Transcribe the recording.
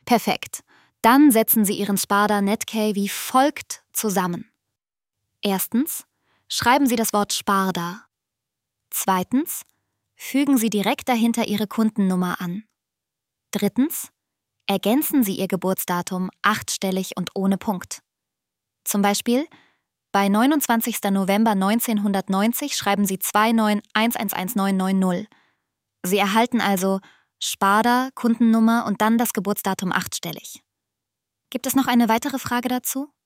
Perfekt. Dann setzen Sie Ihren Sparda Netcare wie folgt zusammen. Erstens, schreiben Sie das Wort Sparda. Zweitens, fügen Sie direkt dahinter Ihre Kundennummer an. Drittens, ergänzen Sie Ihr Geburtsdatum 8-stellig und ohne Punkt. Zum Beispiel, bei 29. November 1990 schreiben Sie 29111990. Sie erhalten also Sparda, Kundennummer und dann das Geburtsdatum 8-stellig. Gibt es noch eine weitere Frage dazu?